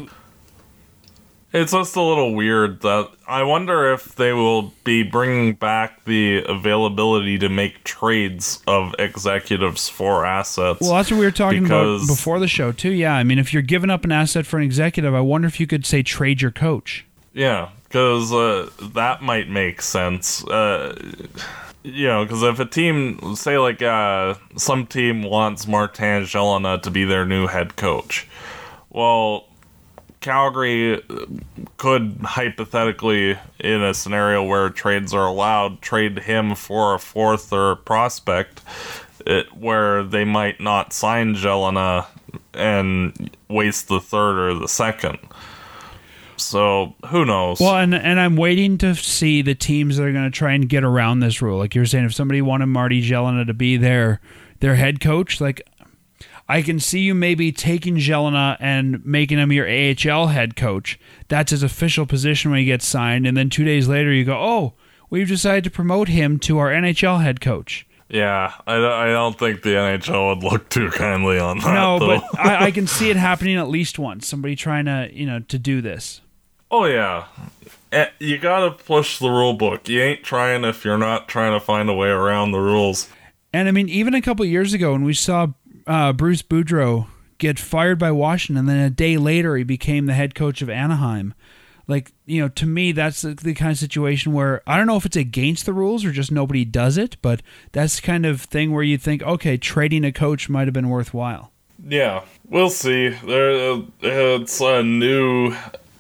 It's just a little weird that I wonder if they will be bringing back the availability to make trades of executives for assets. Well, that's what we were talking because- about before the show, too. Yeah, I mean, if you're giving up an asset for an executive, I wonder if you could, say, trade your coach. Yeah, because uh, that might make sense. Uh, you know, because if a team, say like uh, some team wants Martin Gélina to be their new head coach, well, Calgary could hypothetically, in a scenario where trades are allowed, trade him for a fourth or a prospect, it, where they might not sign Gélina and waste the third or the second. So who knows? Well, and and I'm waiting to see the teams that are going to try and get around this rule. Like you were saying, if somebody wanted Marty Gélina to be their their head coach, like I can see you maybe taking Jelena and making him your A H L head coach. That's his official position when he gets signed. And then two days later you go, oh, we've decided to promote him to our N H L head coach. Yeah, I, I don't think the N H L would look too kindly on that. No, though. but I, I can see it happening at least once. Somebody trying to, you know, to do this. Oh, yeah. You gotta push the rule book. You ain't trying if you're not trying to find a way around the rules. And I mean, even a couple of years ago when we saw uh, Bruce Boudreau get fired by Washington, and then a day later he became the head coach of Anaheim. Like, you know, to me, that's the, the kind of situation where I don't know if it's against the rules or just nobody does it, but that's the kind of thing where you think, okay, trading a coach might have been worthwhile. Yeah, we'll see. There, it's a new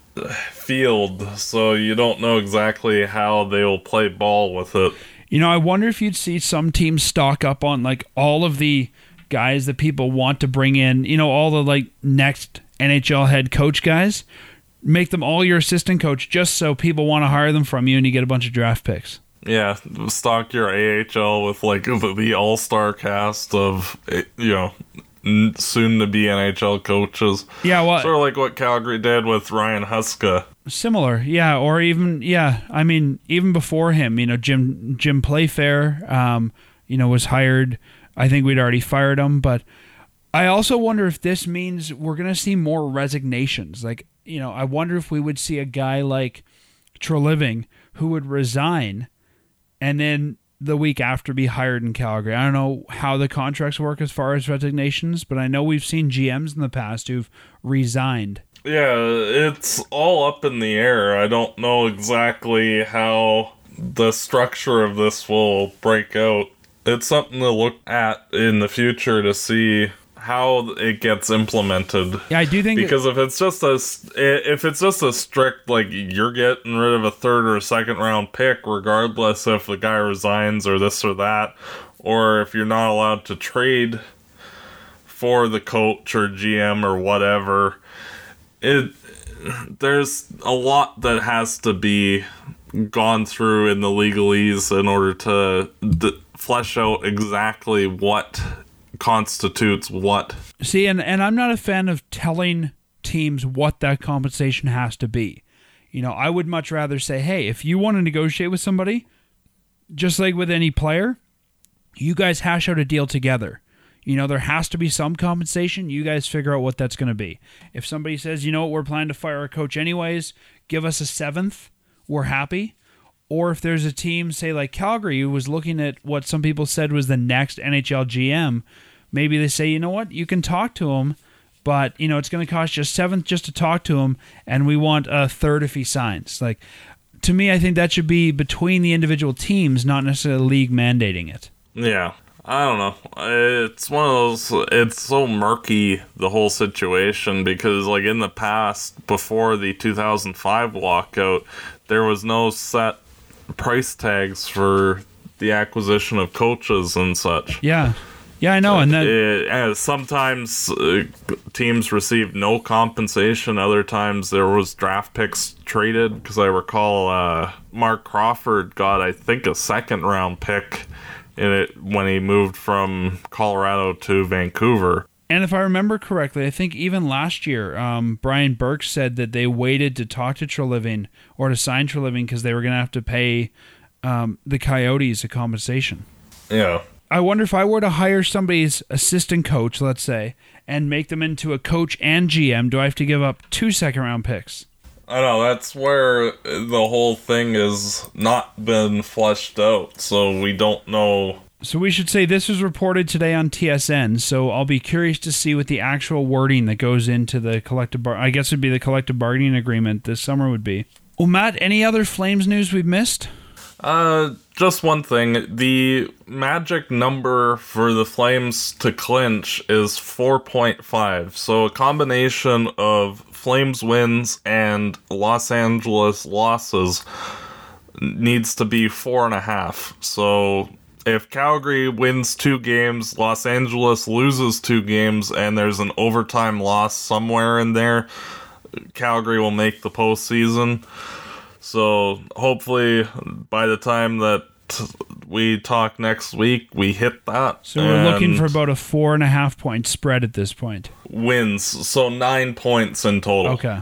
field, so you don't know exactly how they will play ball with it. You know, I wonder if you'd see some teams stock up on, like, all of the guys that people want to bring in, you know, all the, like, next N H L head coach guys. Make them all your assistant coach just so people want to hire them from you and you get a bunch of draft picks. Yeah, stock your A H L with like the, the all-star cast of, you know, soon-to-be N H L coaches. Yeah, well... Sort of like what Calgary did with Ryan Huska. Similar, yeah, or even, yeah, I mean, even before him, you know, Jim Jim Playfair, um, you know, was hired. I think we'd already fired him, but I also wonder if this means we're going to see more resignations. Like, you know, I wonder if we would see a guy like Treliving who would resign and then the week after be hired in Calgary. I don't know how the contracts work as far as resignations, but I know we've seen G Ms in the past who've resigned. Yeah, it's all up in the air. I don't know exactly how the structure of this will break out. It's something to look at in the future to see how it gets implemented. Yeah, I do think because if it's just a if it's just a strict like you're getting rid of a third or a second round pick regardless if the guy resigns or this or that, or if you're not allowed to trade for the coach or G M or whatever, it there's a lot that has to be gone through in the legalese in order to d- flesh out exactly what constitutes what. See, and, and I'm not a fan of telling teams what that compensation has to be. You know, I would much rather say, hey, if you want to negotiate with somebody, just like with any player, you guys hash out a deal together. You know, there has to be some compensation. You guys figure out what that's going to be. If somebody says, you know what, we're planning to fire our coach anyways, give us a seventh, we're happy. Or if there's a team, say like Calgary, who was looking at what some people said was the next N H L G M, maybe they say, you know what, you can talk to him, but you know it's going to cost you a seventh just to talk to him, and we want a third if he signs. Like, to me, I think that should be between the individual teams, not necessarily the league mandating it. Yeah, I don't know. It's one of those, it's so murky, the whole situation, because like in the past, before the two thousand five lockout, there was no set price tags for the acquisition of coaches and such. Yeah. Yeah, I know. And then it, uh, sometimes uh, teams received no compensation. Other times there was draft picks traded, because I recall uh, Mark Crawford got, I think, a second round pick in it when he moved from Colorado to Vancouver. And if I remember correctly, I think even last year, um, Brian Burke said that they waited to talk to Treliving or to sign Treliving because they were going to have to pay um, the Coyotes a compensation. Yeah. I wonder if I were to hire somebody's assistant coach, let's say, and make them into a coach and G M, do I have to give up two second-round picks? I know, that's where the whole thing has not been fleshed out, so we don't know. So we should say this was reported today on T S N, so I'll be curious to see what the actual wording that goes into the collective bar- I guess it would be the collective bargaining agreement this summer would be. Well, Matt, any other Flames news we've missed? Uh, just one thing. The magic number for the Flames to clinch is four point five, so a combination of Flames wins and Los Angeles losses needs to be four and a half. So if Calgary wins two games, Los Angeles loses two games, and there's an overtime loss somewhere in there, Calgary will make the postseason. So hopefully by the time that we talk next week, we hit that. So we're looking and for about a four and a half point spread at this point. wins. So nine points in total. Okay.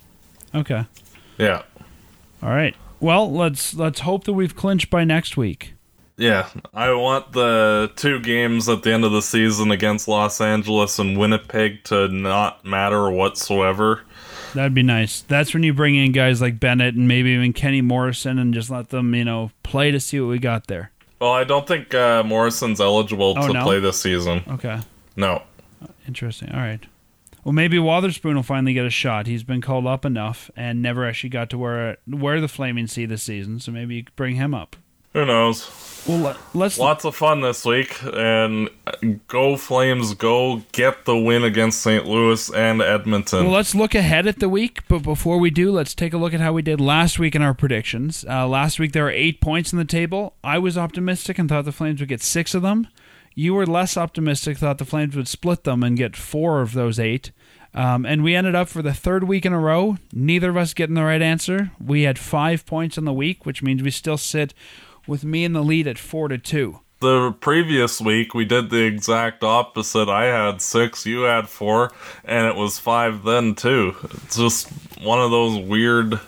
Okay. Yeah. All right. Well, let's let's hope that we've clinched by next week. Yeah, I want the two games at the end of the season against Los Angeles and Winnipeg to not matter whatsoever. That'd be nice. That's when you bring in guys like Bennett and maybe even Kenny Morrison and just let them, you know, play to see what we got there. Well, I don't think uh, Morrison's eligible Oh, to no? play this season. Okay. No. Interesting. All right. Well, maybe Wotherspoon will finally get a shot. He's been called up enough and never actually got to wear wear the Flaming Sea this season, so maybe you could bring him up. Who knows? Well, let- let's Lots of fun this week, and go Flames, go get the win against Saint Louis and Edmonton. Well, let's look ahead at the week, but before we do, let's take a look at how we did last week in our predictions. Uh, last week there were eight points in the table. I was optimistic and thought the Flames would get six of them. You were less optimistic, thought the Flames would split them and get four of those eight. Um, and we ended up for the third week in a row, neither of us getting the right answer. We had five points in the week, which means we still sit with me in the lead at four to two. The previous week, we did the exact opposite. I had six, you had four, and it was five then, too. It's just one of those weird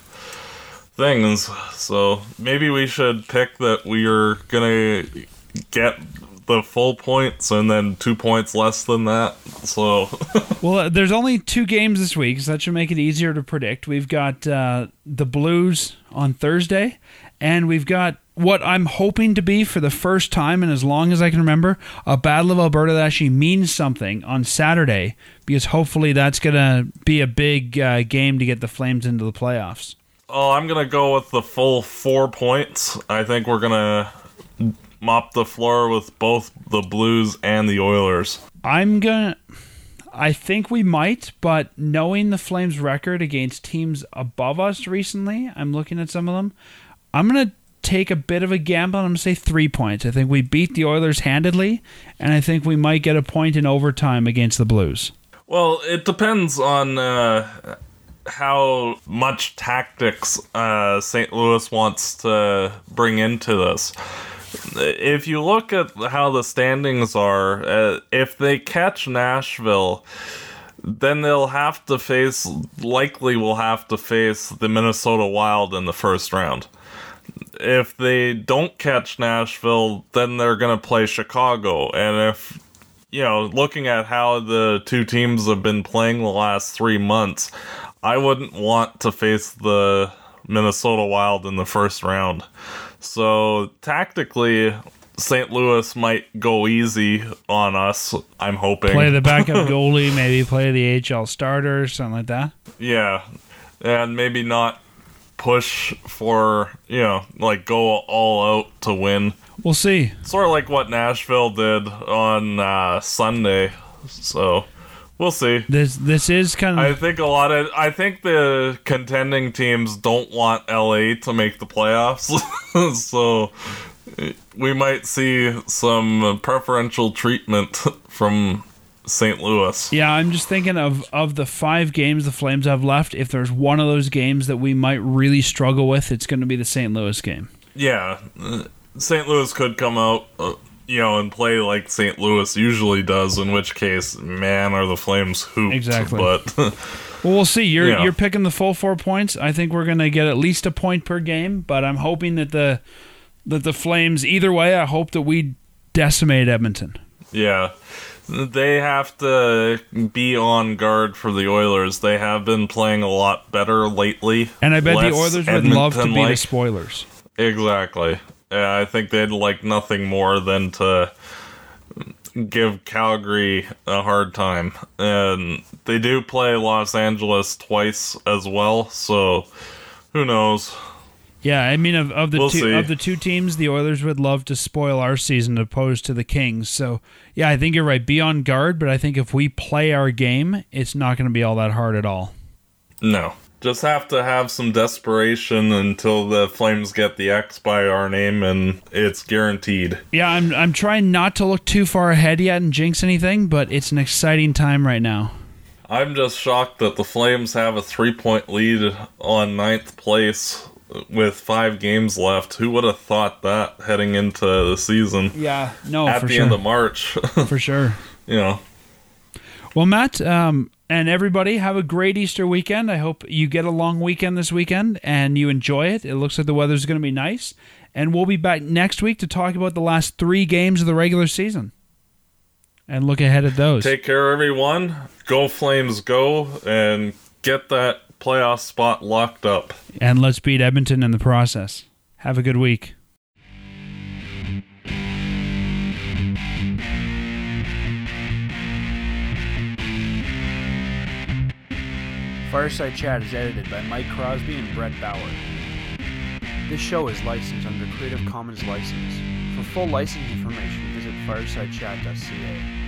things. So maybe we should pick that we are going to get the full points and then two points less than that. So Well, uh, there's only two games this week, so that should make it easier to predict. We've got uh, the Blues on Thursday, and we've got what I'm hoping to be, for the first time and as long as I can remember, a Battle of Alberta that actually means something on Saturday, because hopefully that's going to be a big uh, game to get the Flames into the playoffs. Oh, I'm going to go with the full four points. I think we're going to mop the floor with both the Blues and the Oilers. I'm going to... I think we might, but knowing the Flames' record against teams above us recently, I'm looking at some of them, I'm going to take a bit of a gamble, and I'm going to say three points. I think we beat the Oilers handedly, and I think we might get a point in overtime against the Blues. Well, it depends on uh, how much tactics uh, Saint Louis wants to bring into this. If you look at how the standings are, uh, if they catch Nashville, then they'll have to face, likely will have to face the Minnesota Wild in the first round. If they don't catch Nashville, then they're going to play Chicago. And if, you know, looking at how the two teams have been playing the last three months, I wouldn't want to face the Minnesota Wild in the first round. So tactically, Saint Louis might go easy on us, I'm hoping. Play the backup goalie, maybe play the A H L starter, something like that. Yeah, and maybe not push for, you know, like go all out to win. We'll see. Sort of like what Nashville did on uh, Sunday. So we'll see. This this is kind of... I think a lot of I think the contending teams don't want L A to make the playoffs. So we might see some preferential treatment from Saint Louis. Yeah, I'm just thinking of, of the five games the Flames have left. If there's one of those games that we might really struggle with, it's going to be the Saint Louis game. Yeah, Saint Louis could come out, uh, you know, and play like Saint Louis usually does, in which case, man, are the Flames hooped. Exactly. But well, we'll see. You're Yeah. you're picking the full four points. I think we're going to get at least a point per game, but I'm hoping that the that the Flames, either way, I hope that we decimate Edmonton. yeah, they have to be on guard for the Oilers. They have been playing a lot better lately. And I bet the Less Oilers would love to be the Edmonton-like. spoilers. Exactly. Yeah, I think they'd like nothing more than to give Calgary a hard time. And they do play Los Angeles twice as well, so who knows? Yeah, I mean, of, of the We'll two see. of the two teams, the Oilers would love to spoil our season opposed to the Kings. So, yeah, I think you're right. Be on guard, but I think if we play our game, it's not going to be all that hard at all. No. Just have to have some desperation until the Flames get the X by our name, and it's guaranteed. Yeah, I'm I'm trying not to look too far ahead yet and jinx anything, but it's an exciting time right now. I'm just shocked that the Flames have a three-point lead on ninth place with five games left. Who would have thought that heading into the season? Yeah, no, at for the sure. end of March. For sure. You know. Well, Matt, um, and everybody, have a great Easter weekend. I hope you get a long weekend this weekend and you enjoy it. It looks like the weather's going to be nice. And we'll be back next week to talk about the last three games of the regular season and look ahead at those. Take care, everyone. Go Flames, go, and get that playoff spot locked up. And let's beat Edmonton in the process. Have a good week. Fireside Chat is edited by Mike Crosby and Brett Bauer. This show is licensed under Creative Commons license. For full license information, visit fireside chat dot c a.